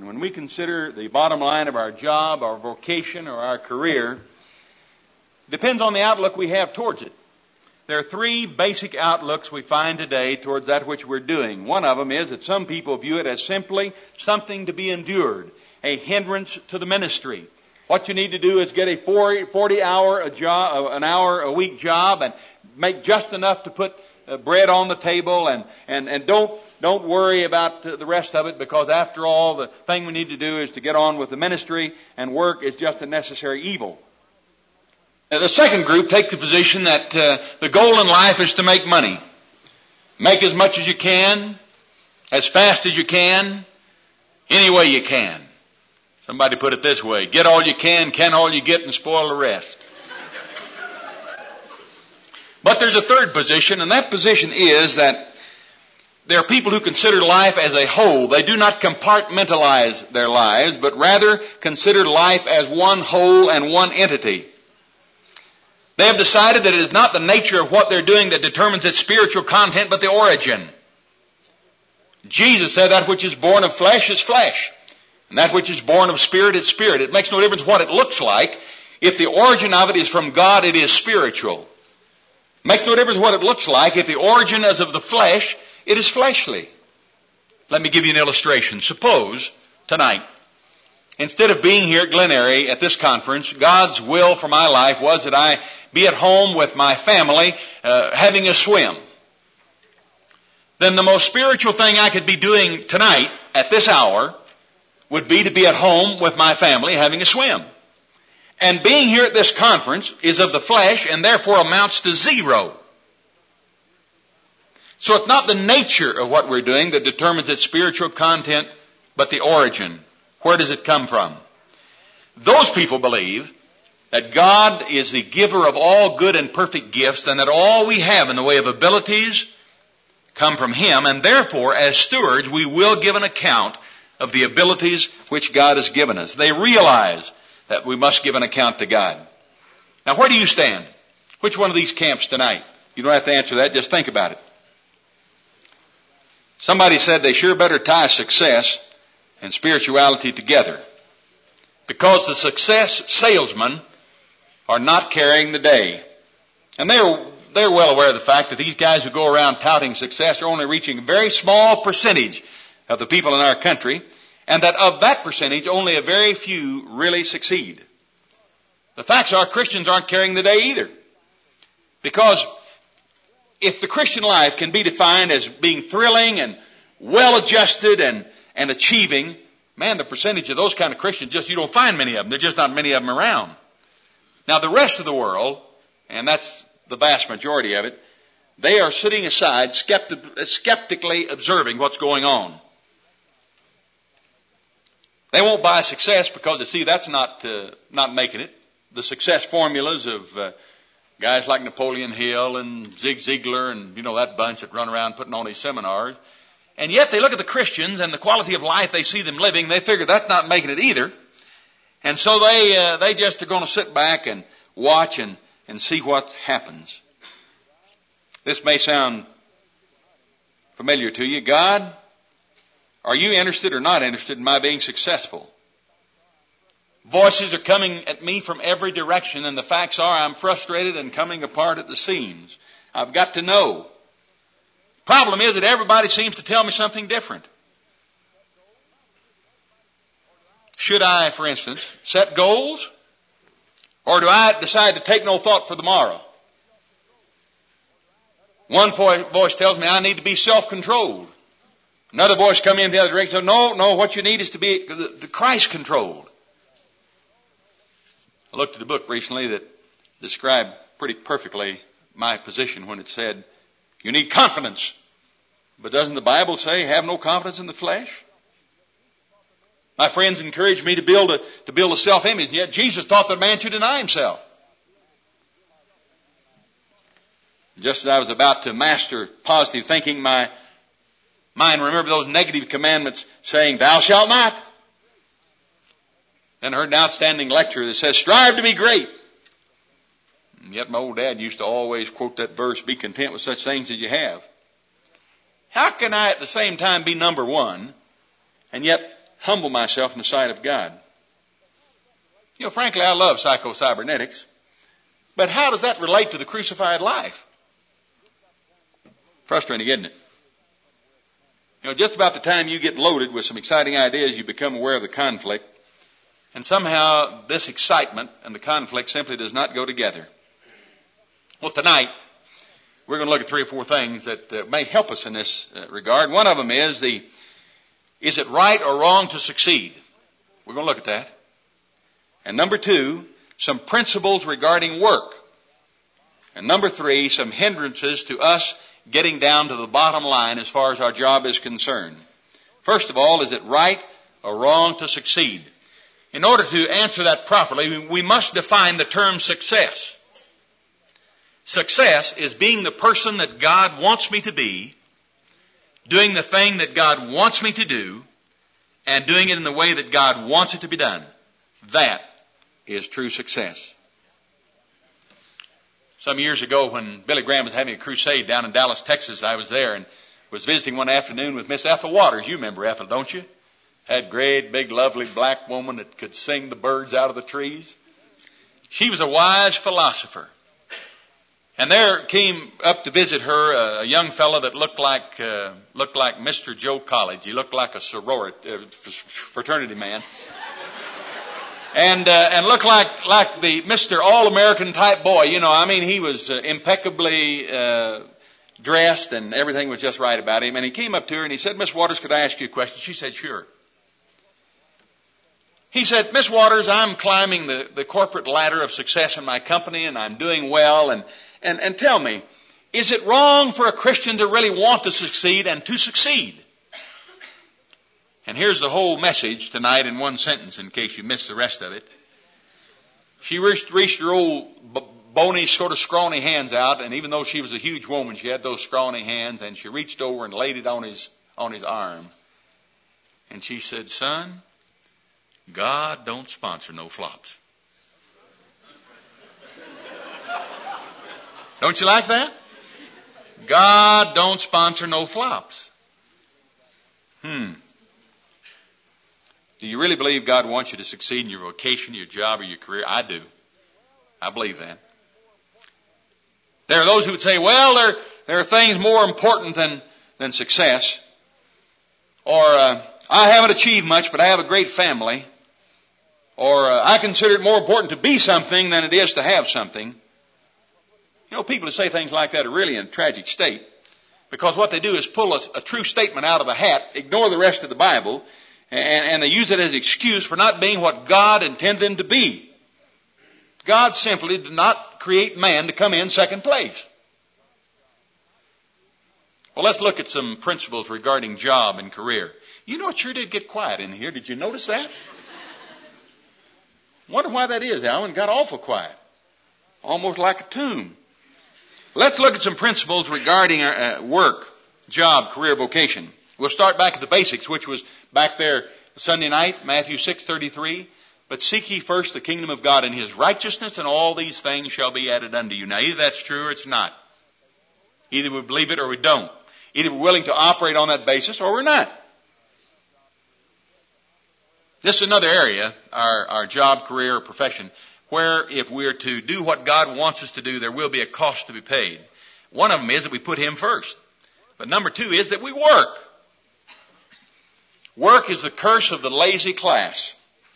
And when we consider the bottom line of our job, our vocation, or our career, it depends on the outlook we have towards it. There are three basic outlooks we find today towards that which we're doing. One of them is that some people view it as simply something to be endured, a hindrance to the ministry. What you need to do is get a 40-hour-a-week job and make just enough to put bread on the table, and don't worry about the rest of it, because after all, the thing we need to do is to get on with the ministry, and work is just a necessary evil. The second group take the position that the goal in life is to make money. Make as much as you can, as fast as you can, any way you can. Somebody put it this way: get all you can all you get, and spoil the rest. But there's a third position, and that position is that there are people who consider life as a whole. They do not compartmentalize their lives, but rather consider life as one whole and one entity. They have decided that it is not the nature of what they're doing that determines its spiritual content, but the origin. Jesus said that which is born of flesh is flesh, and that which is born of spirit is spirit. It makes no difference what it looks like. If the origin of it is from God, it is spiritual. It makes no difference what it looks like. If the origin is of the flesh, it is fleshly. Let me give you an illustration. Suppose tonight, instead of being here at Glen Eyrie at this conference, God's will for my life was that I be at home with my family having a swim. Then the most spiritual thing I could be doing tonight at this hour would be to be at home with my family having a swim. And being here at this conference is of the flesh and therefore amounts to zero. So it's not the nature of what we're doing that determines its spiritual content, but the origin. Where does it come from? Those people believe that God is the giver of all good and perfect gifts, and that all we have in the way of abilities come from Him, and therefore, as stewards, we will give an account of the abilities which God has given us. They realize that we must give an account to God. Now, where do you stand? Which one of these camps tonight? You don't have to answer that, just think about it. Somebody said they sure better tie success and spirituality together, because the success salesmen are not carrying the day. And they're well aware of the fact that these guys who go around touting success are only reaching a very small percentage of the people in our country, and that of that percentage, only a very few really succeed. The facts are Christians aren't carrying the day either. Because if the Christian life can be defined as being thrilling and well-adjusted and achieving, man, the percentage of those kind of Christians, you don't find many of them. There's just not many of them around. Now, the rest of the world, and that's the vast majority of it, they are sitting aside skeptically observing what's going on. They won't buy success because they see that's not making it. The success formulas of guys like Napoleon Hill and Zig Ziglar and that bunch that run around putting on these seminars. And yet they look at the Christians and the quality of life they see them living. They figure that's not making it either. And so they just are going to sit back and watch and see what happens. This may sound familiar to you. God, are you interested or not interested in my being successful? Voices are coming at me from every direction, and the facts are I'm frustrated and coming apart at the seams. I've got to know. Problem is that everybody seems to tell me something different. Should I, for instance, set goals? Or do I decide to take no thought for the morrow? One voice tells me I need to be self-controlled. Another voice comes in the other direction and says, no, what you need is to be the Christ-controlled. I looked at a book recently that described pretty perfectly my position when it said, you need confidence. But doesn't the Bible say, have no confidence in the flesh? My friends encouraged me to build a self-image, and yet Jesus taught that man should deny himself. Just as I was about to master positive thinking, my mind remembered those negative commandments saying, thou shalt not. Then I heard an outstanding lecture that says, strive to be great. And yet my old dad used to always quote that verse, be content with such things as you have. How can I at the same time be number one and yet humble myself in the sight of God. You know, frankly, I love psycho-cybernetics. But how does that relate to the crucified life? Frustrating, isn't it? You know, just about the time you get loaded with some exciting ideas, you become aware of the conflict. And somehow this excitement and the conflict simply does not go together. Well, tonight, we're going to look at 3 or 4 things that may help us in this regard. One of them is it right or wrong to succeed? We're going to look at that. And number 2, some principles regarding work. And number 3, some hindrances to us getting down to the bottom line as far as our job is concerned. First of all, is it right or wrong to succeed? In order to answer that properly, we must define the term success. Success is being the person that God wants me to be, doing the thing that God wants me to do, and doing it in the way that God wants it to be done. That is true success. Some years ago when Billy Graham was having a crusade down in Dallas, Texas, I was there and was visiting one afternoon with Miss Ethel Waters. You remember Ethel, don't you? Had great, big, lovely black woman that could sing the birds out of the trees. She was a wise philosopher. And there came up to visit her a young fellow that looked like Mr. Joe College. He looked like a fraternity man. And looked like the Mr. All-American type boy. You know, I mean, he was impeccably dressed and everything was just right about him. And he came up to her and he said, "Miss Waters, could I ask you a question?" She said, "Sure." He said, "Miss Waters, I'm climbing the corporate ladder of success in my company and I'm doing well. And tell me, is it wrong for a Christian to really want to succeed and to succeed?" And here's the whole message tonight in one sentence in case you missed the rest of it. She reached her old bony, sort of scrawny hands out, and even though she was a huge woman, she had those scrawny hands, and she reached over and laid it on his arm. And she said, "Son, God don't sponsor no flops." Don't you like that? God don't sponsor no flops. Do you really believe God wants you to succeed in your vocation, your job, or your career? I do. I believe that. There are those who would say, well, there are things more important than success. Or, I haven't achieved much, but I have a great family. Or, I consider it more important to be something than it is to have something. You know, people who say things like that are really in a tragic state. Because what they do is pull a true statement out of a hat, ignore the rest of the Bible, and they use it as an excuse for not being what God intended them to be. God simply did not create man to come in second place. Well, let's look at some principles regarding job and career. You know, it sure did get quiet in here. Did you notice that? Wonder why that is, Alan. It got awful quiet. Almost like a tomb. Let's look at some principles regarding work, job, career, vocation. We'll start back at the basics, which was back there Sunday night, Matthew 6:33. But seek ye first the kingdom of God and His righteousness, and all these things shall be added unto you. Now, either that's true or it's not. Either we believe it or we don't. Either we're willing to operate on that basis or we're not. This is another area, our job, career, or profession, where if we're to do what God wants us to do, there will be a cost to be paid. One of them is that we put Him first. But number 2 is that we work. Work is the curse of the lazy class.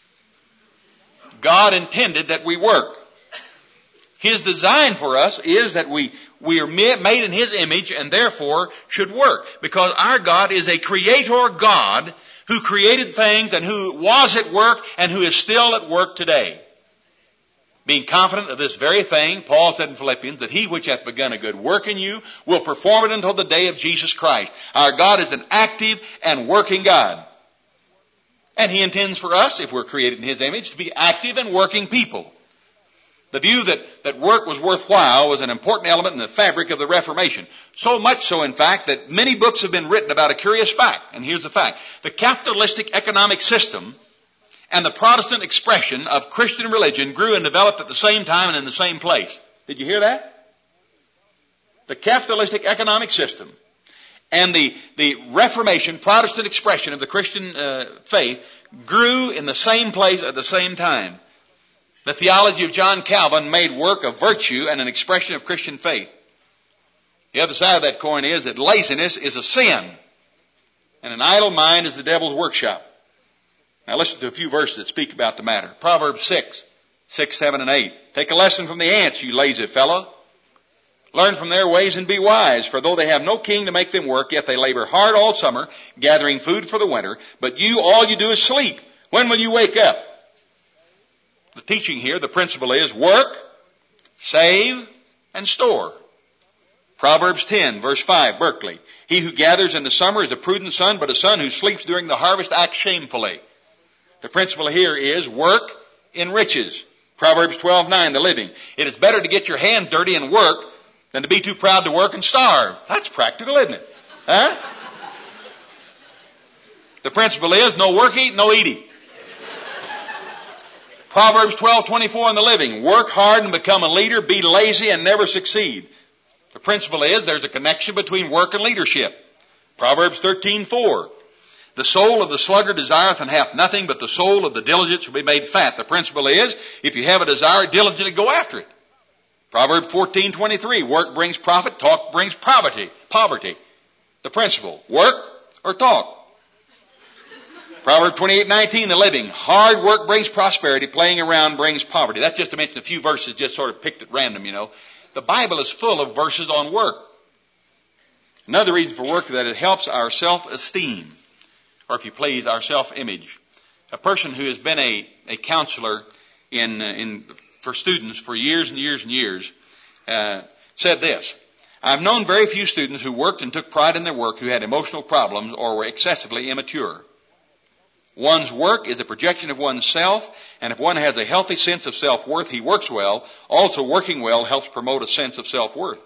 God intended that we work. His design for us is that we are made in His image and therefore should work. Because our God is a creator God who created things and who was at work and who is still at work today. Being confident of this very thing, Paul said in Philippians, that He which hath begun a good work in you will perform it until the day of Jesus Christ. Our God is an active and working God. And He intends for us, if we're created in His image, to be active and working people. The view that work was worthwhile was an important element in the fabric of the Reformation. So much so, in fact, that many books have been written about a curious fact. And here's the fact. The capitalistic economic system and the Protestant expression of Christian religion grew and developed at the same time and in the same place. Did you hear that? The capitalistic economic system And the Reformation, Protestant expression of the Christian faith grew in the same place at the same time. The theology of John Calvin made work a virtue and an expression of Christian faith. The other side of that coin is that laziness is a sin, and an idle mind is the devil's workshop. Now listen to a few verses that speak about the matter. Proverbs 6, 7, and 8. Take a lesson from the ants, you lazy fellow. Learn from their ways and be wise, for though they have no king to make them work, yet they labor hard all summer, gathering food for the winter. But all you do is sleep. When will you wake up? The teaching here, the principle is work, save, and store. Proverbs 10, verse 5, Berkeley. He who gathers in the summer is a prudent son, but a son who sleeps during the harvest acts shamefully. The principle here is work enriches. Proverbs 12:9, the Living. It is better to get your hand dirty and work than to be too proud to work and starve. That's practical, isn't it? Huh? The principle is no worky, no eating. Proverbs 12:24 in the Living. Work hard and become a leader. Be lazy and never succeed. The principle is there's a connection between work and leadership. Proverbs 13:4. The soul of the sluggard desireth and hath nothing, but the soul of the diligent shall be made fat. The principle is, if you have a desire, diligently go after it. Proverbs 14:23. Work brings profit, talk brings poverty. The principle, work or talk. Proverbs 28:19, the Living. Hard work brings prosperity, playing around brings poverty. That's just to mention a few verses, just sort of picked at random, you know. The Bible is full of verses on work. Another reason for work is that it helps our self-esteem, or if you please, our self-image. A person who has been a counselor for students for years and years and years said this: I've known very few students who worked and took pride in their work who had emotional problems or were excessively immature. One's work is a projection of one's self, and if one has a healthy sense of self-worth, he works well. Also, working well helps promote a sense of self-worth.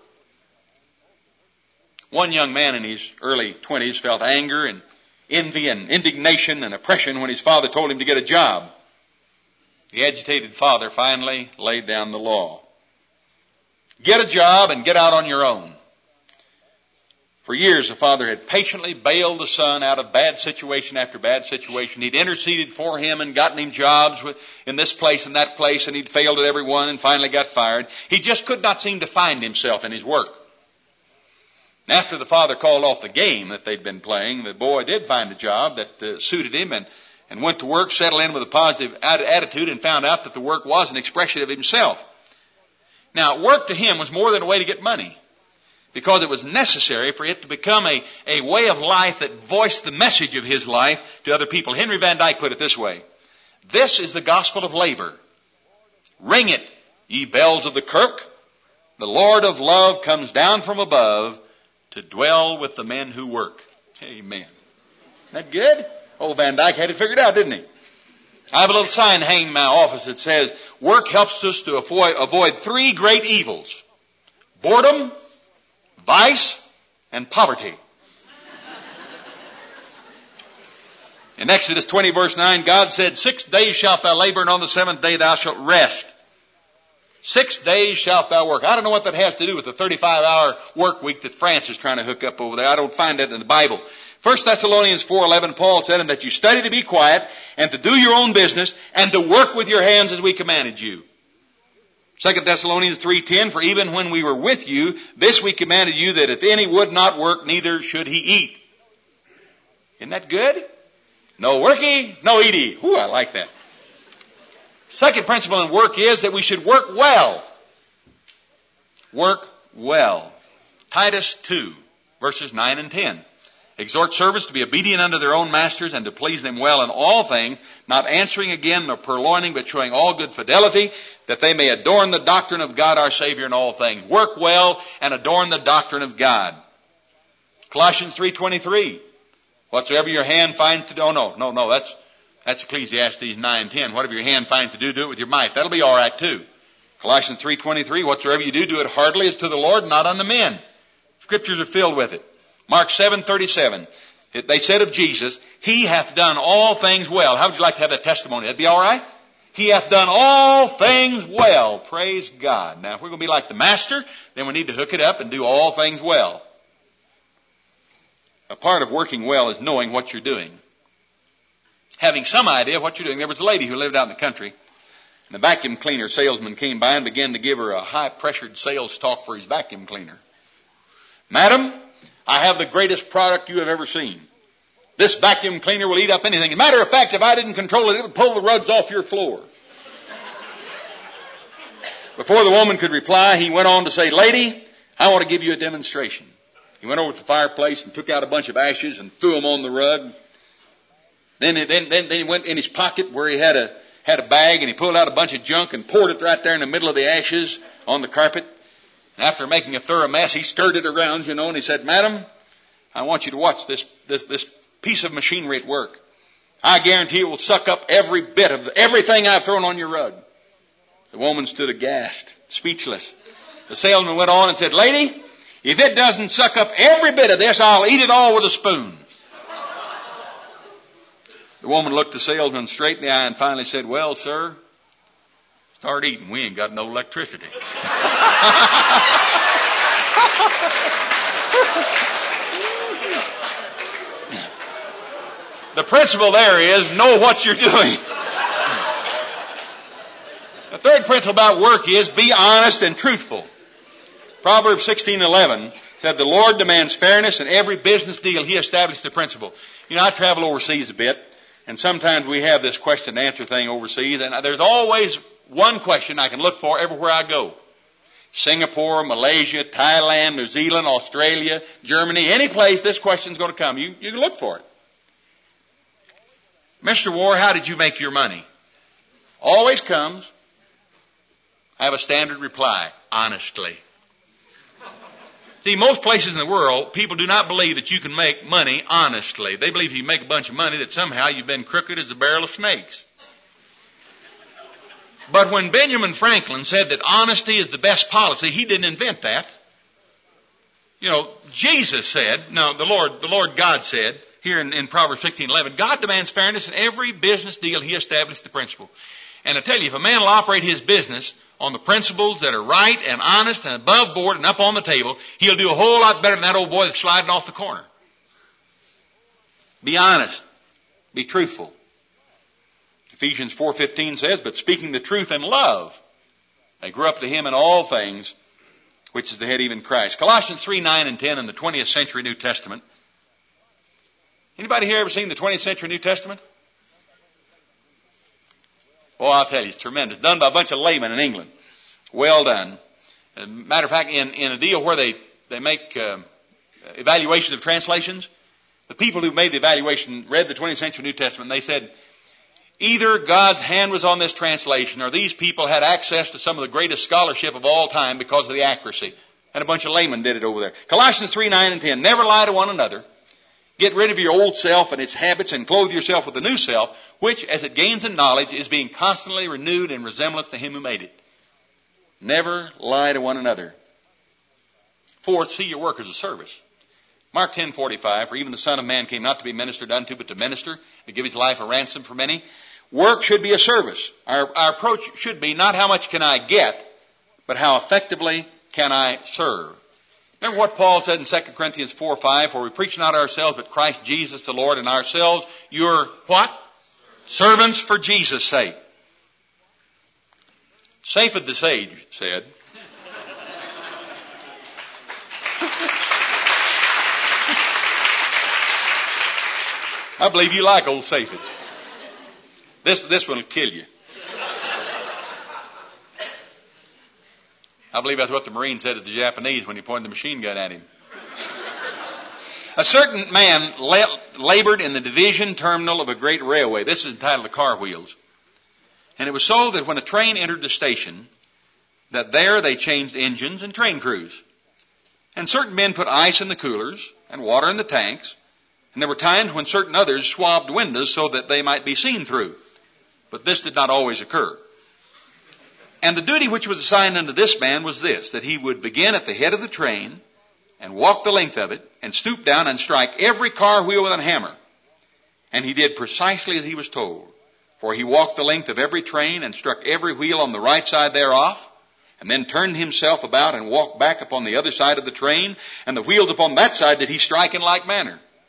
One young man in his early 20s felt anger and envy and indignation and oppression when his father told him to get a job. The agitated father finally laid down the law. Get a job and get out on your own. For years, the father had patiently bailed the son out of bad situation after bad situation. He'd interceded for him and gotten him jobs in this place and that place, and he'd failed at every one and finally got fired. He just could not seem to find himself in his work. After the father called off the game that they'd been playing, the boy did find a job that suited him and went to work, settled in with a positive attitude, and found out that the work was an expression of himself. Now, work to him was more than a way to get money, because it was necessary for it to become a way of life that voiced the message of his life to other people. Henry Van Dyke put it this way: this is the gospel of labor. Ring it, ye bells of the kirk. The Lord of love comes down from above to dwell with the men who work. Amen. Isn't that good? Old Van Dyke had it figured out, didn't he? I have a little sign hanging in my office that says, work helps us to avoid three great evils: boredom, vice, and poverty. In Exodus 20 verse 9, God said, 6 days shalt thou labor, and on the seventh day thou shalt rest. 6 days shalt thou work. I don't know what that has to do with the 35-hour work week that France is trying to hook up over there. I don't find that in the Bible. 1 Thessalonians 4:11, Paul said, and that you study to be quiet, and to do your own business, and to work with your hands as we commanded you. 2 Thessalonians 3:10, for even when we were with you, this we commanded you, that if any would not work, neither should he eat. Isn't that good? No worky, no eaty. Ooh, I like that. Second principle in work is that we should work well. Work well. Titus 2, verses 9 and 10. Exhort servants to be obedient unto their own masters, and to please them well in all things, not answering again nor purloining, but showing all good fidelity, that they may adorn the doctrine of God our Savior in all things. Work well and adorn the doctrine of God. Colossians 3:23. Whatsoever your hand finds to do, that's Ecclesiastes 9:10. Whatever your hand finds to do, do it with your might. That'll be all right too. Colossians 3:23. Whatsoever you do, do it heartily as to the Lord, not unto men. Scriptures are filled with it. Mark 7:37. They said of Jesus, he hath done all things well. How would you like to have that testimony? That'd be all right? He hath done all things well. Praise God. Now, if we're going to be like the Master, then we need to hook it up and do all things well. A part of working well is knowing what you're doing. Having some idea of what you're doing. There was a lady who lived out in the country, and the vacuum cleaner salesman came by and began to give her a high-pressured sales talk for his vacuum cleaner. Madam, I have the greatest product you have ever seen. This vacuum cleaner will eat up anything. As a matter of fact, if I didn't control it, it would pull the rugs off your floor. Before the woman could reply, he went on to say, lady, I want to give you a demonstration. He went over to the fireplace and took out a bunch of ashes and threw them on the rug. Then he went in his pocket where he had a bag, and he pulled out a bunch of junk and poured it right there in the middle of the ashes on the carpet. And after making a thorough mess, he stirred it around, and he said, Madam, I want you to watch this piece of machinery at work. I guarantee it will suck up every bit of everything I've thrown on your rug. The woman stood aghast, speechless. The salesman went on and said, lady, if it doesn't suck up every bit of this, I'll eat it all with a spoon. The woman looked the salesman straight in the eye and finally said, well, sir, start eating. We ain't got no electricity. The principle there is know what you're doing. The third principle about work is be honest and truthful. Proverbs 16:11 said the Lord demands fairness in every business deal. He established the principle. I travel overseas a bit, and sometimes we have this question and answer thing overseas, and there's always one question I can look for everywhere I go. Singapore, Malaysia, Thailand, New Zealand, Australia, Germany, any place this question's going to come. You can look for it. Mr. War, how did you make your money? Always comes. I have a standard reply. Honestly. See, most places in the world, people do not believe that you can make money honestly. They believe if you make a bunch of money that somehow you've been crooked as a barrel of snakes. But when Benjamin Franklin said that honesty is the best policy, he didn't invent that. Jesus said, the Lord God said, here in Proverbs 16:11, God demands fairness in every business deal. He established the principle. And I tell you, if a man will operate his business on the principles that are right and honest and above board and up on the table, he'll do a whole lot better than that old boy that's sliding off the corner. Be honest. Be truthful. Ephesians 4:15 says, but speaking the truth in love, they grew up to him in all things, which is the head, even Christ. Colossians 3:9 and 10 in the 20th century New Testament. Anybody here ever seen the 20th century New Testament? Oh, I'll tell you, it's tremendous. Done by a bunch of laymen in England. Well done. As a matter of fact, in a deal where they make evaluations of translations, the people who made the evaluation read the 20th century New Testament, and they said, either God's hand was on this translation, or these people had access to some of the greatest scholarship of all time because of the accuracy. And a bunch of laymen did it over there. Colossians 3:9 and 10. Never lie to one another. Get rid of your old self and its habits and clothe yourself with the new self, which, as it gains in knowledge, is being constantly renewed in resemblance to him who made it. Never lie to one another. Fourth, see your work as a service. Mark 10:45, for even the Son of Man came not to be ministered unto, but to minister, to give his life a ransom for many. Work should be a service. Our approach should be not how much can I get, but how effectively can I serve. Remember what Paul said in 2 Corinthians 4:5, for we preach not ourselves, but Christ Jesus the Lord, and ourselves your what? Servants for Jesus' sake. Safed the sage said, I believe you like old Safed. This one will kill you. I believe that's what the Marine said to the Japanese when he pointed the machine gun at him. A certain man labored in the division terminal of a great railway. This is entitled The Car Wheels. And it was so that when a train entered the station, that there they changed engines and train crews. And certain men put ice in the coolers and water in the tanks. And there were times when certain others swabbed windows so that they might be seen through. But this did not always occur. And the duty which was assigned unto this man was this, that he would begin at the head of the train and walk the length of it and stoop down and strike every car wheel with a hammer. And he did precisely as he was told. For he walked the length of every train and struck every wheel on the right side thereof, and then turned himself about and walked back upon the other side of the train, and the wheels upon that side did he strike in like manner.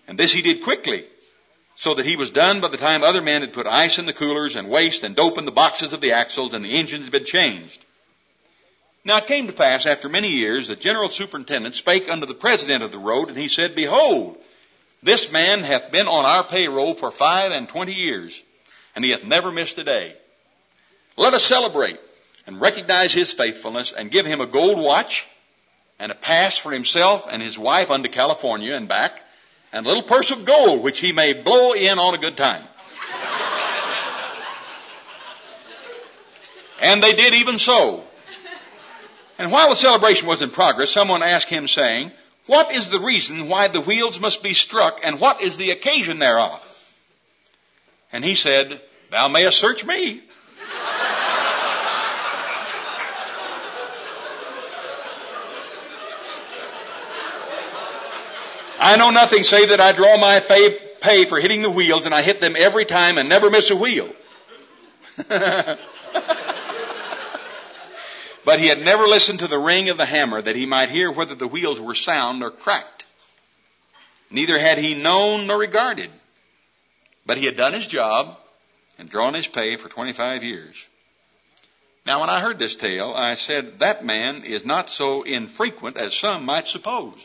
And this he did quickly, so that he was done by the time other men had put ice in the coolers and waste and dope in the boxes of the axles, and the engines had been changed. Now it came to pass after many years, the general superintendent spake unto the president of the road, and he said, Behold, this man hath been on our payroll for 25 years, and he hath never missed a day. Let us celebrate and recognize his faithfulness, and give him a gold watch and a pass for himself and his wife unto California and back, and a little purse of gold which he may blow in on a good time. And they did even so. And while the celebration was in progress, someone asked him, saying, What is the reason why the wheels must be struck, and what is the occasion thereof? And he said, Thou mayest search me. I know nothing save that I draw my pay for hitting the wheels, and I hit them every time and never miss a wheel. But he had never listened to the ring of the hammer, that he might hear whether the wheels were sound or cracked. Neither had he known nor regarded. But he had done his job and drawn his pay for 25 years. Now when I heard this tale, I said, That man is not so infrequent as some might suppose.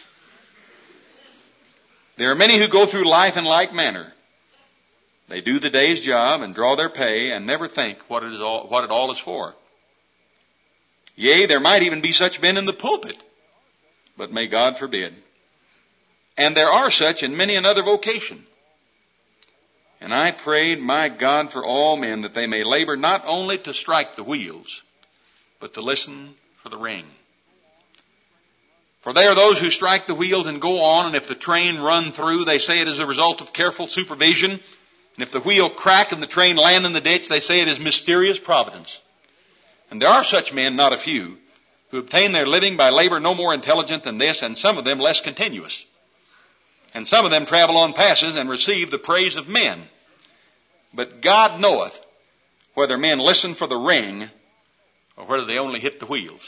There are many who go through life in like manner. They do the day's job and draw their pay and never think what it all is for. Yea, there might even be such men in the pulpit, but may God forbid. And there are such in many another vocation. And I prayed my God for all men, that they may labor not only to strike the wheels, but to listen for the ring. For they are those who strike the wheels and go on, and if the train run through, they say it is a result of careful supervision. And if the wheel crack and the train land in the ditch, they say it is mysterious providence. And there are such men, not a few, who obtain their living by labor no more intelligent than this, and some of them less continuous. And some of them travel on passes and receive the praise of men. But God knoweth whether men listen for the ring or whether they only hit the wheels.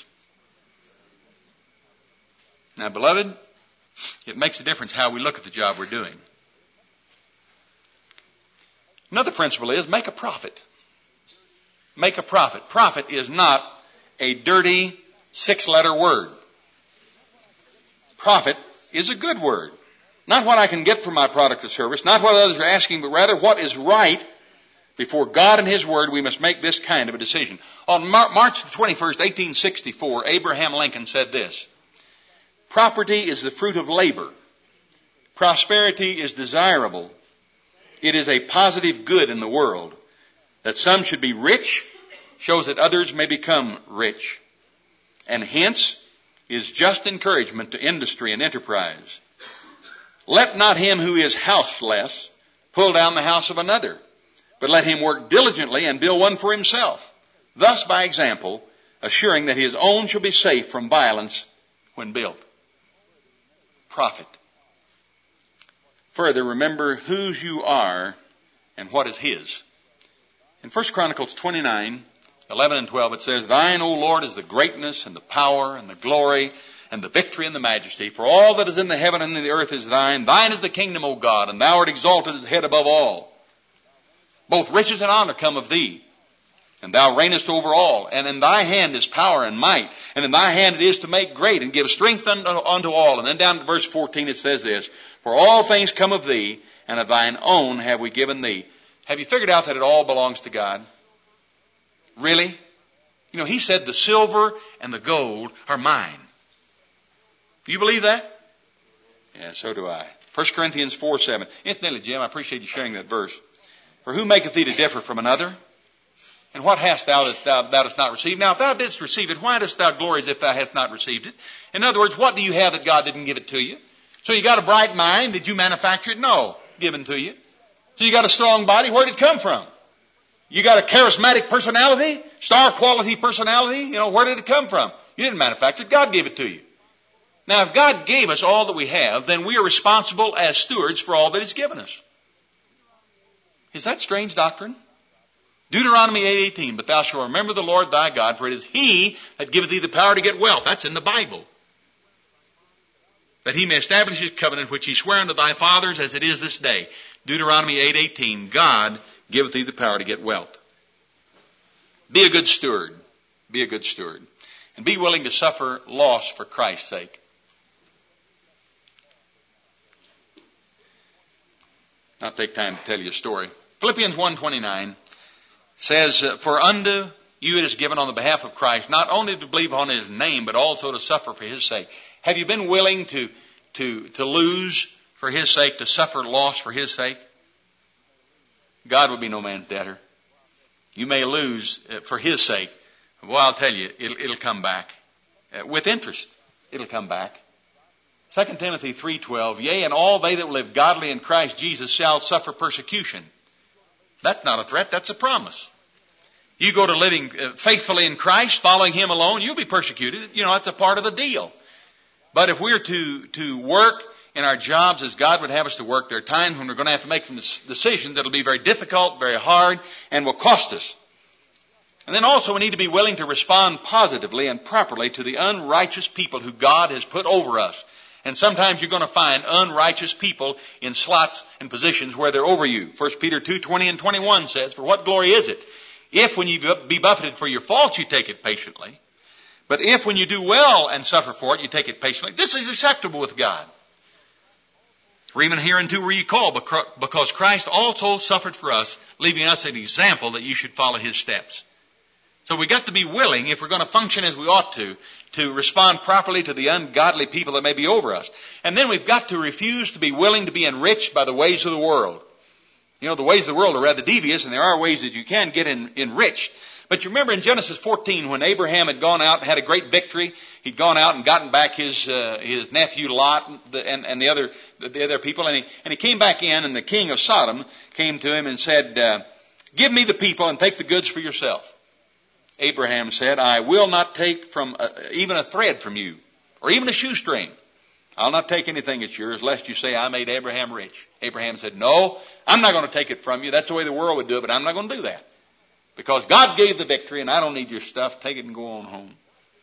Now, beloved, it makes a difference how we look at the job we're doing. Another principle is make a profit. Make a profit. Profit is not a dirty 6-letter word. Profit is a good word. Not what I can get from my product or service, not what others are asking, but rather what is right before God and His Word. We must make this kind of a decision. On March the 21st, 1864, Abraham Lincoln said this: Property is the fruit of labor. Prosperity is desirable. It is a positive good in the world. That some should be rich shows that others may become rich. And hence is just encouragement to industry and enterprise. Let not him who is houseless pull down the house of another, but let him work diligently and build one for himself. Thus by example, assuring that his own shall be safe from violence when built. Profit. Further, remember whose you are and what is His. In 1 Chronicles 29, 11 and 12, it says, Thine, O Lord, is the greatness and the power and the glory and the victory and the majesty. For all that is in the heaven and in the earth is thine. Thine is the kingdom, O God, and thou art exalted as head above all. Both riches and honor come of thee, and thou reignest over all. And in thy hand is power and might, and in thy hand it is to make great and give strength unto all. And then down to verse 14 it says this: For all things come of thee, and of thine own have we given thee. Have you figured out that it all belongs to God? Really? You know, He said the silver and the gold are mine. Do you believe that? Yeah, so do I. 1 Corinthians 4:7. Incidentally, Jim, I appreciate you sharing that verse. For who maketh thee to differ from another? And what hast thou that thou dost not receive? Now, if thou didst receive it, why dost thou glory as if thou hast not received it? In other words, what do you have that God didn't give it to you? So you got a bright mind. Did you manufacture it? No. Given to you. So you got a strong body. Where did it come from? You got a charismatic personality, star quality personality. Where did it come from? You didn't manufacture it. God gave it to you. Now, if God gave us all that we have, then we are responsible as stewards for all that He's given us. Is that strange doctrine? Deuteronomy 8:18, But thou shalt remember the Lord thy God, for it is He that giveth thee the power to get wealth. That's in the Bible. that he may establish his covenant, which he sware unto thy fathers as it is this day. Deuteronomy 8:18, God giveth thee the power to get wealth. Be a good steward. Be a good steward. And be willing to suffer loss for Christ's sake. I'll take time to tell you a story. Philippians 1:29 says, for unto you it is given on the behalf of Christ, not only to believe on his name, but also to suffer for his sake. Have you been willing to lose for his sake, to suffer loss for his sake? God will be no man's debtor. You may lose for his sake. Well, I'll tell you, it'll come back. With interest, it'll come back. 2 Timothy 3:12, yea, and all they that live godly in Christ Jesus shall suffer persecution. That's not a threat, that's a promise. You go to living faithfully in Christ, following him alone, you'll be persecuted. That's a part of the deal. But if we're to work in our jobs as God would have us to work, there are times when we're going to have to make some decisions that'll be very difficult, very hard, and will cost us. And then also we need to be willing to respond positively and properly to the unrighteous people who God has put over us. And sometimes you're going to find unrighteous people in slots and positions where they're over you. 1 Peter 2:20 and 21 says, for what glory is it if when you be buffeted for your faults you take it patiently? But if when you do well and suffer for it, you take it patiently, this is acceptable with God. For even hereunto were ye called, because Christ also suffered for us, leaving us an example that you should follow his steps. So we got to be willing, if we're going to function as we ought to respond properly to the ungodly people that may be over us. And then we've got to refuse to be willing to be enriched by the ways of the world. The ways of the world are rather devious, and there are ways that you can get enriched. But you remember in Genesis 14, when Abraham had gone out and had a great victory, he'd gone out and gotten back his nephew Lot and the other people, and he came back in, and the king of Sodom came to him and said, give me the people and take the goods for yourself. Abraham said, I will not take from even a thread from you, or even a shoestring. I'll not take anything that's yours, lest you say I made Abraham rich. Abraham said, no, I'm not going to take it from you. That's the way the world would do it, but I'm not going to do that. Because God gave the victory, and I don't need your stuff. Take it and go on home.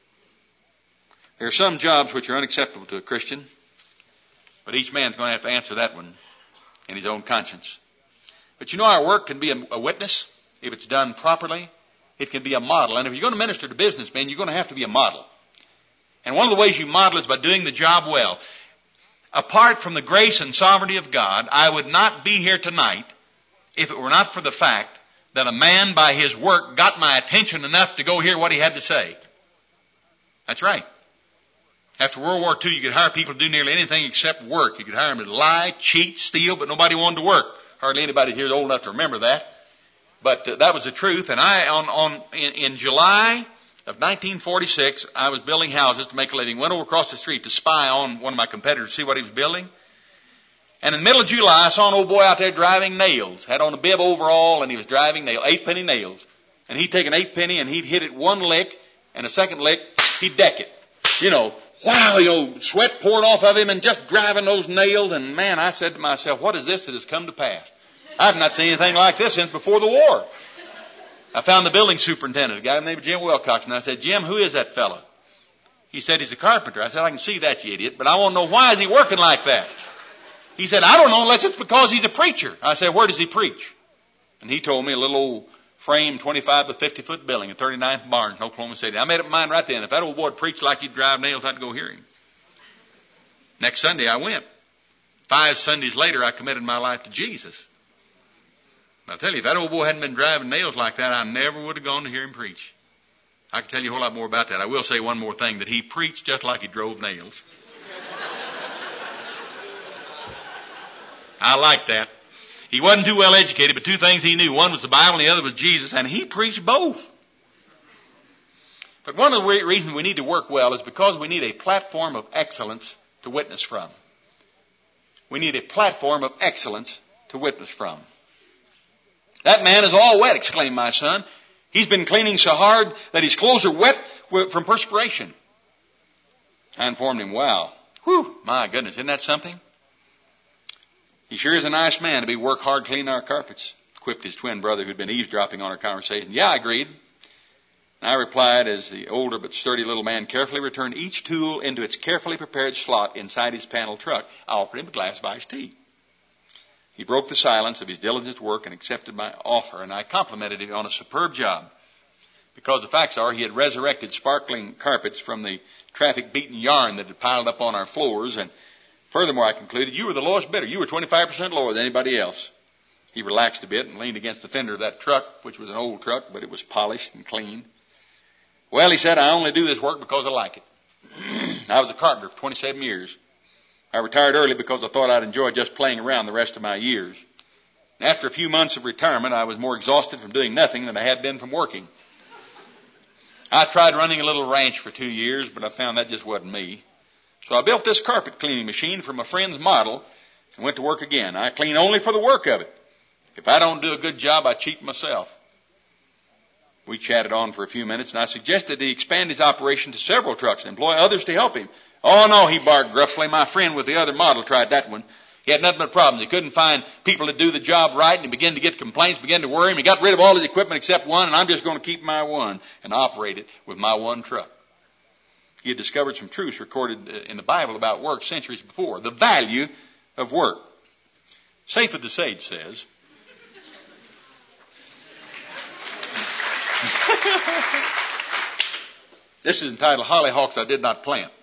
There are some jobs which are unacceptable to a Christian, but each man's going to have to answer that one in his own conscience. But our work can be a witness if it's done properly. It can be a model. And if you're going to minister to businessmen, you're going to have to be a model. And one of the ways you model is by doing the job well. Apart from the grace and sovereignty of God, I would not be here tonight if it were not for the fact that a man by his work got my attention enough to go hear what he had to say. That's right. After World War II, you could hire people to do nearly anything except work. You could hire them to lie, cheat, steal, but nobody wanted to work. Hardly anybody here is old enough to remember that. But that was the truth. And in July of 1946, I was building houses to make a living. Went over across the street to spy on one of my competitors to see what he was building. And in the middle of July, I saw an old boy out there driving nails. Had on a bib overall, and he was driving nails, 8-penny nails. And he'd take an 8-penny and he'd hit it one lick, and a second lick, he'd deck it. Sweat poured off of him and just driving those nails. And man, I said to myself, what is this that has come to pass? I've not seen anything like this since before the war. I found the building superintendent, a guy named Jim Wilcox, and I said, Jim, who is that fellow? He said, he's a carpenter. I said, I can see that, you idiot, but I want to know why is he working like that? He said, I don't know unless it's because he's a preacher. I said, where does he preach? And he told me a little old frame 25 to 50 foot building at 39th Barnes in Oklahoma City. I made up my mind right then. If that old boy preached like he'd drive nails, I'd go hear him. Next Sunday I went. 5 Sundays later, I committed my life to Jesus. I'll tell you, if that old boy hadn't been driving nails like that, I never would have gone to hear him preach. I can tell you a whole lot more about that. I will say one more thing, that he preached just like he drove nails. I like that. He wasn't too well educated, but 2 things he knew. One was the Bible and the other was Jesus, and he preached both. But one of the reasons we need to work well is because we need a platform of excellence to witness from. We need a platform of excellence to witness from. That man is all wet, exclaimed my son. He's been cleaning so hard that his clothes are wet from perspiration. I informed him, wow, my goodness, isn't that something? He sure is a nice man to be work hard cleaning our carpets, quipped his twin brother who'd been eavesdropping on our conversation. Yeah, I agreed. And I replied, as the older but sturdy little man carefully returned each tool into its carefully prepared slot inside his panel truck, I offered him a glass of iced tea. He broke the silence of his diligent work and accepted my offer, and I complimented him on a superb job, because the facts are he had resurrected sparkling carpets from the traffic-beaten yarn that had piled up on our floors, and furthermore, I concluded, you were the lowest bidder. You were 25% lower than anybody else. He relaxed a bit and leaned against the fender of that truck, which was an old truck, but it was polished and clean. Well, he said, I only do this work because I like it. I was a carpenter for 27 years. I retired early because I thought I'd enjoy just playing around the rest of my years. After a few months of retirement, I was more exhausted from doing nothing than I had been from working. I tried running a little ranch for 2 years, but I found that just wasn't me. So I built this carpet cleaning machine from a friend's model and went to work again. I clean only for the work of it. If I don't do a good job, I cheat myself. We chatted on for a few minutes, and I suggested he expand his operation to several trucks and employ others to help him. Oh, no, he barked gruffly. My friend with the other model tried that one. He had nothing but problems. He couldn't find people to do the job right, and he began to get complaints, began to worry him. He got rid of all his equipment except one, and I'm just going to keep my one and operate it with my one truck. He had discovered some truths recorded in the Bible about work centuries before. The value of work. Safed the Sage says, this is entitled Hollyhocks I Did Not Plant.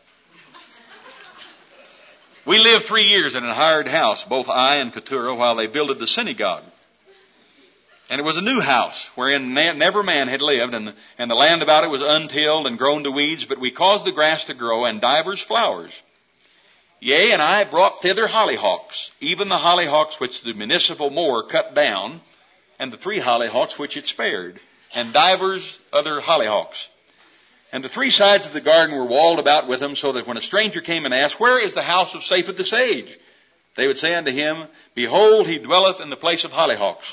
We lived 3 years in a hired house, both I and Keturah, while they builded the synagogue. And it was a new house wherein never man had lived, and the land about it was untilled and grown to weeds, but we caused the grass to grow and divers flowers. Yea, and I brought thither hollyhocks, even the hollyhocks which the municipal mower cut down, and the 3 hollyhocks which it spared, and divers other hollyhocks. And the 3 sides of the garden were walled about with them, so that when a stranger came and asked, where is the house of Safed the Sage? They would say unto him, behold, he dwelleth in the place of hollyhocks.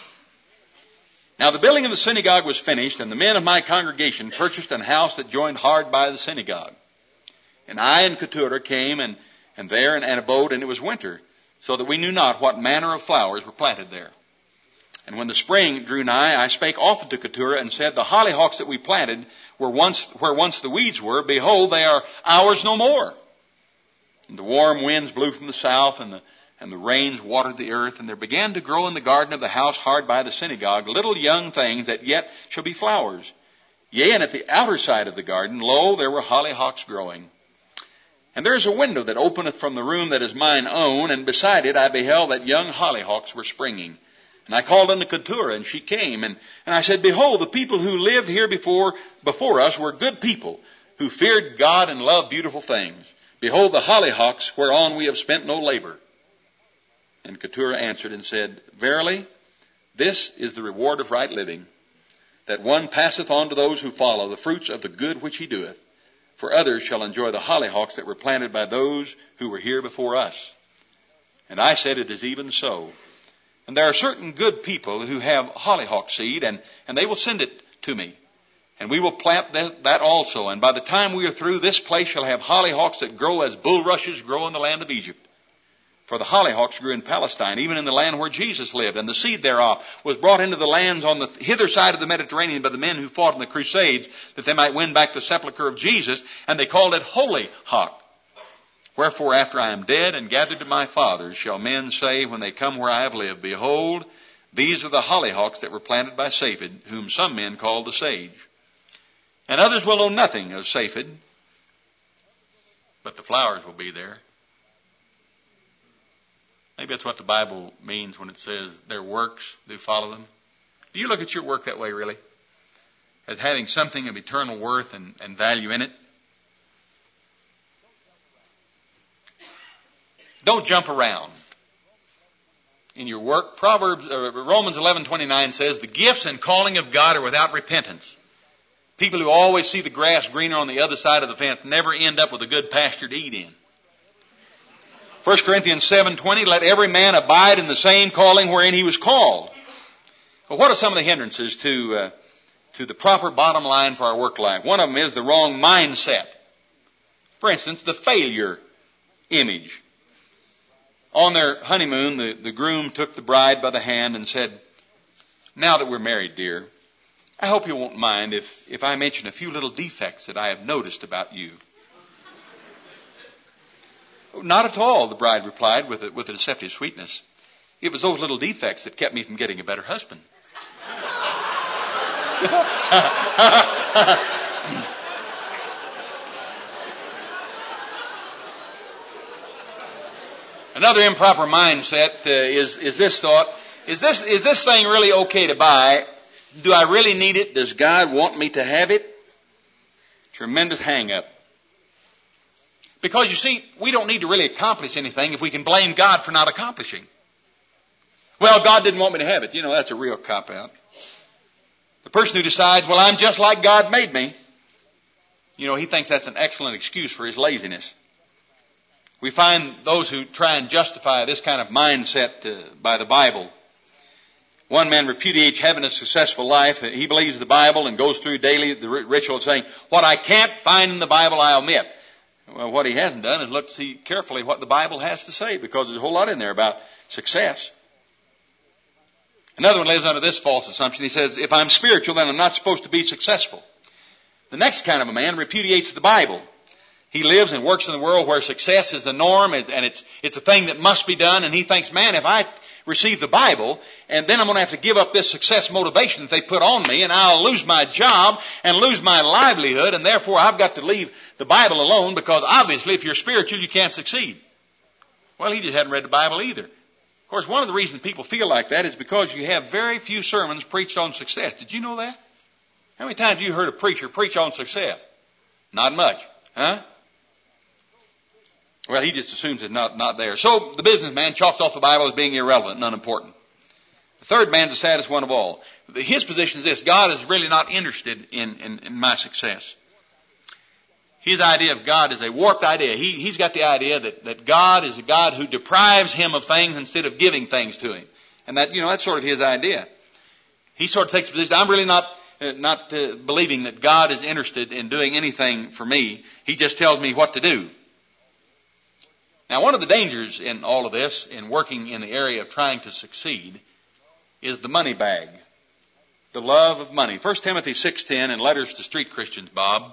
Now the building of the synagogue was finished, and the men of my congregation purchased an house that joined hard by the synagogue. And I and Keturah came and there and abode, and it was winter, so that we knew not what manner of flowers were planted there. And when the spring drew nigh, I spake often to Keturah and said, the hollyhocks that we planted were where once the weeds were, behold, they are ours no more. And the warm winds blew from the south, and the rains watered the earth, and there began to grow in the garden of the house hard by the synagogue little young things that yet shall be flowers. Yea, and at the outer side of the garden, lo, there were hollyhocks growing. And there is a window that openeth from the room that is mine own, and beside it I beheld that young hollyhocks were springing. And I called unto Keturah, and she came, and I said, behold, the people who lived here before us were good people, who feared God and loved beautiful things. Behold, the hollyhocks whereon we have spent no labor. And Keturah answered and said, verily, this is the reward of right living, that one passeth on to those who follow the fruits of the good which he doeth. For others shall enjoy the hollyhocks that were planted by those who were here before us. And I said, it is even so. And there are certain good people who have hollyhock seed, and they will send it to me. And we will plant that also. And by the time we are through, this place shall have hollyhocks that grow as bulrushes grow in the land of Egypt. For the hollyhocks grew in Palestine, even in the land where Jesus lived, and the seed thereof was brought into the lands on the hither side of the Mediterranean by the men who fought in the Crusades, that they might win back the sepulchre of Jesus, and they called it holyhock. Wherefore, after I am dead and gathered to my fathers, shall men say when they come where I have lived, behold, these are the hollyhocks that were planted by Safed, whom some men call the sage. And others will know nothing of Safed, but the flowers will be there. Maybe that's what the Bible means when it says their works do follow them. Do you look at your work that way, really? As having something of eternal worth and value in it? Don't jump around in your work. Romans 11:29 says, the gifts and calling of God are without repentance. People who always see the grass greener on the other side of the fence never end up with a good pasture to eat in. 1 Corinthians 7:20, let every man abide in the same calling wherein he was called. Well, what are some of the hindrances to the proper bottom line for our work life? One of them is the wrong mindset. For instance, the failure image. On their honeymoon, the groom took the bride by the hand and said, now that we're married, dear, I hope you won't mind if I mention a few little defects that I have noticed about you. Not at all, the bride replied with a deceptive sweetness. It was those little defects that kept me from getting a better husband. Another improper mindset is this thought: is this thing really okay to buy? Do I really need it? Does God want me to have it? Tremendous hang-up. Because you see, we don't need to really accomplish anything if we can blame God for not accomplishing. Well, God didn't want me to have it. You know, that's a real cop-out. The person who decides, well, I'm just like God made me, you know, he thinks that's an excellent excuse for his laziness. We find those who try and justify this kind of mindset by the Bible. One man repudiates having a successful life. He believes the Bible and goes through daily the ritual saying, what I can't find in the Bible, I omit. Well, what he hasn't done is look to see carefully what the Bible has to say, because there's a whole lot in there about success. Another one lives under this false assumption. He says, if I'm spiritual, then I'm not supposed to be successful. The next kind of a man repudiates the Bible. He lives and works in the world where success is the norm and it's a thing that must be done. And he thinks, man, if I receive the Bible and then I'm going to have to give up this success motivation that they put on me, and I'll lose my job and lose my livelihood, and therefore I've got to leave the Bible alone, because obviously if you're spiritual you can't succeed. Well, he just hadn't read the Bible either. Of course, one of the reasons people feel like that is because you have very few sermons preached on success. Did you know that? How many times have you heard a preacher preach on success? Not much. Huh? Well, he just assumes it's not there. So the businessman chalks off the Bible as being irrelevant and unimportant. The third man's the saddest one of all. His position is this: God is really not interested in my success. His idea of God is a warped idea. He's got the idea that God is a God who deprives him of things instead of giving things to him. And that's sort of his idea. He sort of takes a position, I'm really not believing that God is interested in doing anything for me. He just tells me what to do. Now, one of the dangers in all of this, in working in the area of trying to succeed, is the money bag. The love of money. 1 Timothy 6:10 in Letters to Street Christians, Bob,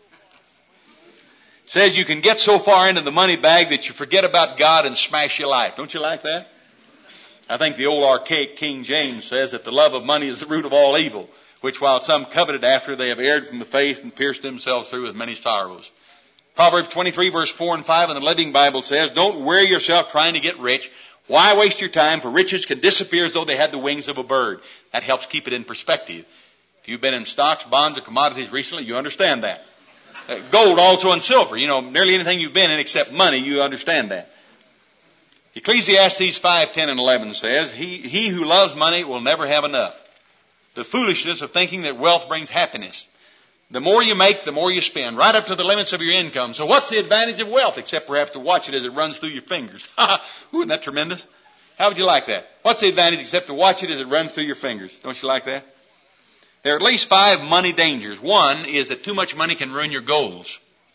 says you can get so far into the money bag that you forget about God and smash your life. Don't you like that? I think the old archaic King James says that the love of money is the root of all evil, which while some coveted after, they have erred from the faith and pierced themselves through with many sorrows. Proverbs 23 verse 4 and 5 in the Living Bible says, don't weary yourself trying to get rich. Why waste your time? For riches can disappear as though they had the wings of a bird. That helps keep it in perspective. If you've been in stocks, bonds, or commodities recently, you understand that. Gold also and silver. Nearly anything you've been in except money, you understand that. Ecclesiastes 5:10 and 11 says, he who loves money will never have enough. The foolishness of thinking that wealth brings happiness. The more you make, the more you spend, right up to the limits of your income. So what's the advantage of wealth, except perhaps to watch it as it runs through your fingers? Isn't that tremendous? How would you like that? What's the advantage except to watch it as it runs through your fingers? Don't you like that? There are at least 5 money dangers. One is that too much money can ruin your goals.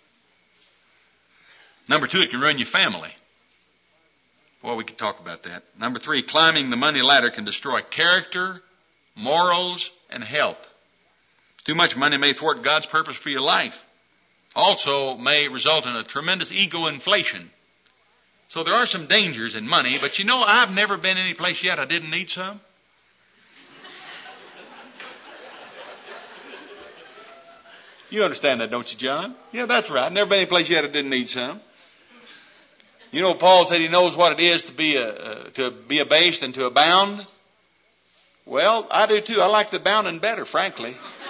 Number 2, it can ruin your family. Boy, we could talk about that. Number 3, climbing the money ladder can destroy character, morals, and health. Too much money may thwart God's purpose for your life. Also may result in a tremendous ego inflation. So there are some dangers in money, but I've never been any place yet I didn't need some. You understand that, don't you, John? Yeah, that's right. Never been any place yet I didn't need some. Paul said he knows what it is to be abased and to abound. Well, I do too. I like the abounding better, frankly.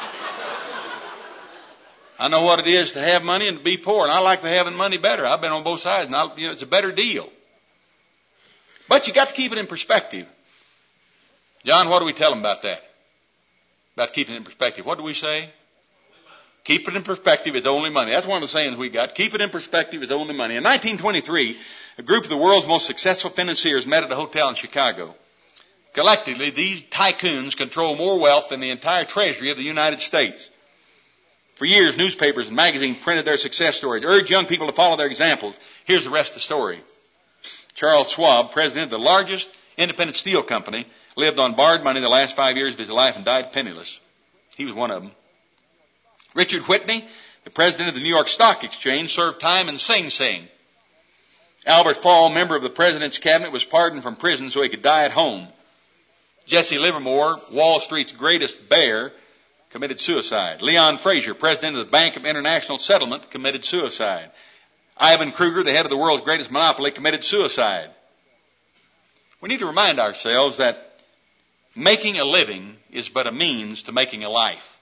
I know what it is to have money and to be poor, and I like the having money better. I've been on both sides, and it's a better deal. But you got to keep it in perspective. John, what do we tell them about that? About keeping it in perspective. What do we say? Keep it in perspective, it's only money. That's one of the sayings we got. Keep it in perspective, it's only money. In 1923, a group of the world's most successful financiers met at a hotel in Chicago. Collectively, these tycoons control more wealth than the entire treasury of the United States. For years, newspapers and magazines printed their success stories, urged young people to follow their examples. Here's the rest of the story. Charles Schwab, president of the largest independent steel company, lived on borrowed money the last 5 years of his life and died penniless. He was one of them. Richard Whitney, the president of the New York Stock Exchange, served time in Sing Sing. Albert Fall, member of the president's cabinet, was pardoned from prison so he could die at home. Jesse Livermore, Wall Street's greatest bear, committed suicide. Leon Fraser, president of the Bank of International Settlement, committed suicide. Ivan Kruger, the head of the world's greatest monopoly, committed suicide. We need to remind ourselves that making a living is but a means to making a life.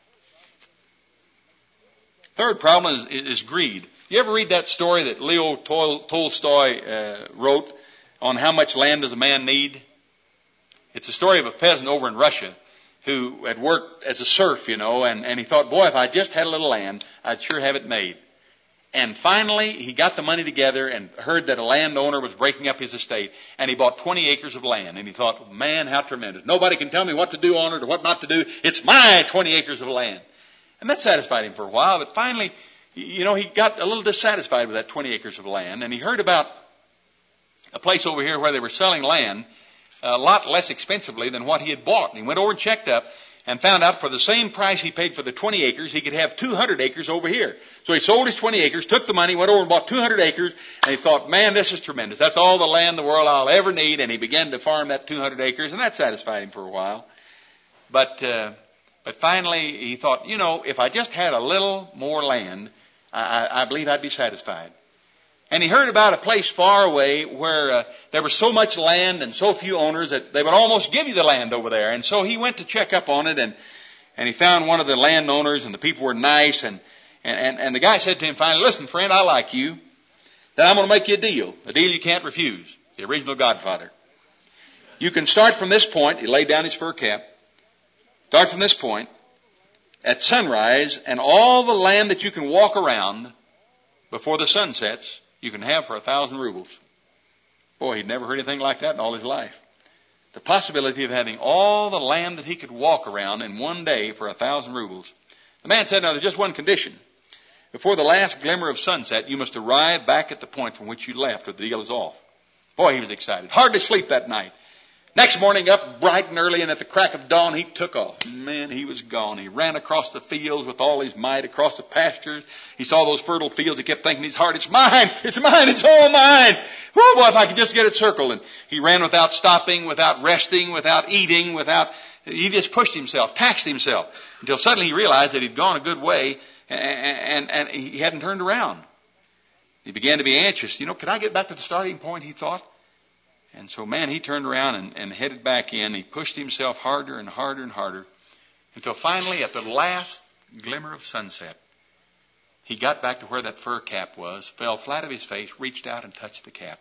Third problem is greed. You ever read that story that Leo Tolstoy wrote on how much land does a man need? It's a story of a peasant over in Russia who had worked as a serf, and he thought, boy, if I just had a little land, I'd sure have it made. And finally, he got the money together and heard that a landowner was breaking up his estate, and he bought 20 acres of land. And he thought, man, how tremendous. Nobody can tell me what to do on it or what not to do. It's my 20 acres of land. And that satisfied him for a while, but finally, he got a little dissatisfied with that 20 acres of land, and he heard about a place over here where they were selling land a lot less expensively than what he had bought. And he went over and checked up and found out for the same price he paid for the 20 acres, he could have 200 acres over here. So he sold his 20 acres, took the money, went over and bought 200 acres, and he thought, man, this is tremendous. That's all the land in the world I'll ever need. And he began to farm that 200 acres, and that satisfied him for a while. But finally he thought, if I just had a little more land, I believe I'd be satisfied. And he heard about a place far away where there was so much land and so few owners that they would almost give you the land over there. And so he went to check up on it, and he found one of the landowners, and the people were nice. And the guy said to him finally, listen, friend, I like you. Then I'm going to make you a deal you can't refuse. The original Godfather. You can start from this point. He laid down his fur cap. Start from this point at sunrise, and all the land that you can walk around before the sun sets, you can have for 1,000 rubles. Boy, he'd never heard anything like that in all his life. The possibility of having all the land that he could walk around in one day for 1,000 rubles. The man said, now there's just one condition. Before the last glimmer of sunset, you must arrive back at the point from which you left, or the deal is off. Boy, he was excited. Hardly sleep that night. Next morning, up bright and early, and at the crack of dawn, he took off. Man, he was gone. He ran across the fields with all his might, across the pastures. He saw those fertile fields. He kept thinking in his heart, it's mine, it's mine, it's all mine. Oh, boy, if I could just get it circled. And he ran without stopping, without resting, without eating, he just pushed himself, taxed himself, until suddenly he realized that he'd gone a good way, and he hadn't turned around. He began to be anxious. Could I get back to the starting point, he thought. And so, man, he turned around and headed back in. He pushed himself harder and harder and harder until finally, at the last glimmer of sunset, he got back to where that fur cap was, fell flat on his face, reached out and touched the cap.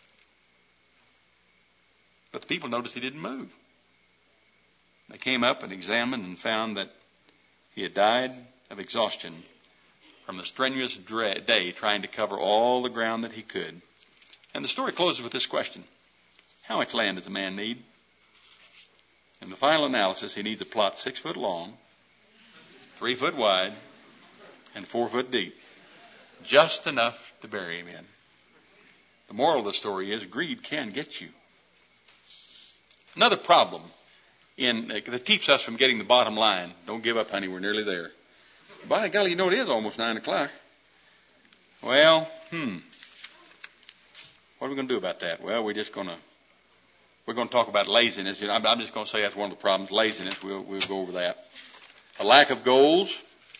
But the people noticed he didn't move. They came up and examined and found that he had died of exhaustion from the strenuous day trying to cover all the ground that he could. And the story closes with this question. How much land does a man need? In the final analysis, he needs a plot 6 foot long, 3 foot wide, and 4 foot deep. Just enough to bury him in. The moral of the story is greed can get you. Another problem that keeps us from getting the bottom line. Don't give up, honey. We're nearly there. By golly, it is almost 9 o'clock. Well, what are we going to do about that? Well, we're going to talk about laziness. I'm just going to say that's one of the problems, laziness. We'll go over that. A lack of goals.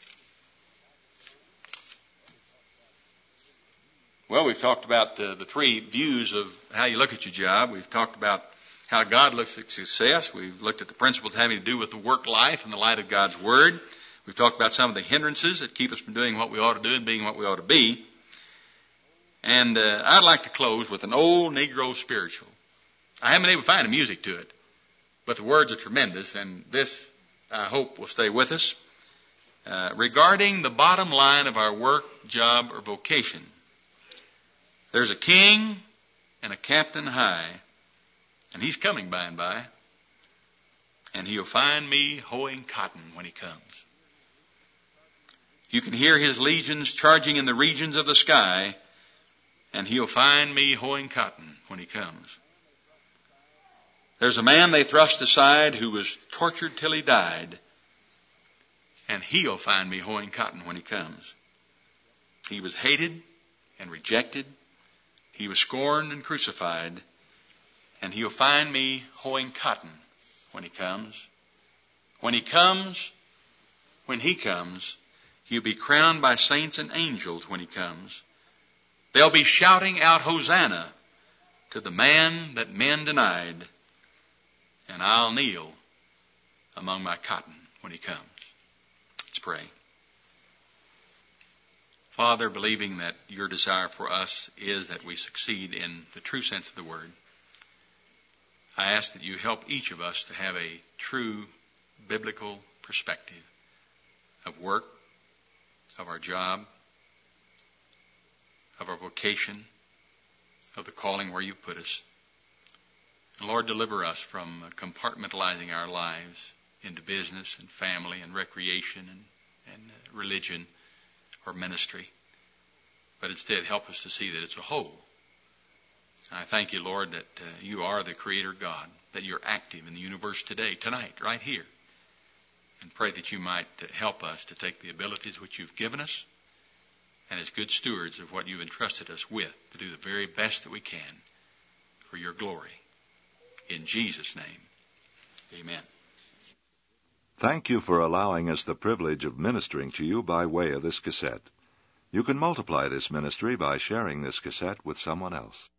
Well, we've talked about the 3 views of how you look at your job. We've talked about how God looks at success. We've looked at the principles having to do with the work life in the light of God's Word. We've talked about some of the hindrances that keep us from doing what we ought to do and being what we ought to be. And I'd like to close with an old Negro spiritual. I haven't been able to find the music to it, but the words are tremendous, and this, I hope, will stay with us. Regarding the bottom line of our work, job, or vocation, there's a king and a captain high, and he's coming by and by, and he'll find me hoeing cotton when he comes. You can hear his legions charging in the regions of the sky, and he'll find me hoeing cotton when he comes. There's a man they thrust aside who was tortured till he died, and he'll find me hoeing cotton when he comes. He was hated and rejected. He was scorned and crucified, and he'll find me hoeing cotton when he comes. When he comes, he'll be crowned by saints and angels when he comes. They'll be shouting out Hosanna to the man that men denied, and I'll kneel among my cotton when he comes. Let's pray. Father, believing that your desire for us is that we succeed in the true sense of the word, I ask that you help each of us to have a true biblical perspective of work, of our job, of our vocation, of the calling where you've put us. And Lord, deliver us from compartmentalizing our lives into business and family and recreation and religion or ministry, but instead help us to see that it's a whole. I thank you, Lord, that you are the Creator God, that you're active in the universe today, tonight, right here, and pray that you might help us to take the abilities which you've given us and as good stewards of what you've entrusted us with to do the very best that we can for your glory. In Jesus' name, amen. Thank you for allowing us the privilege of ministering to you by way of this cassette. You can multiply this ministry by sharing this cassette with someone else.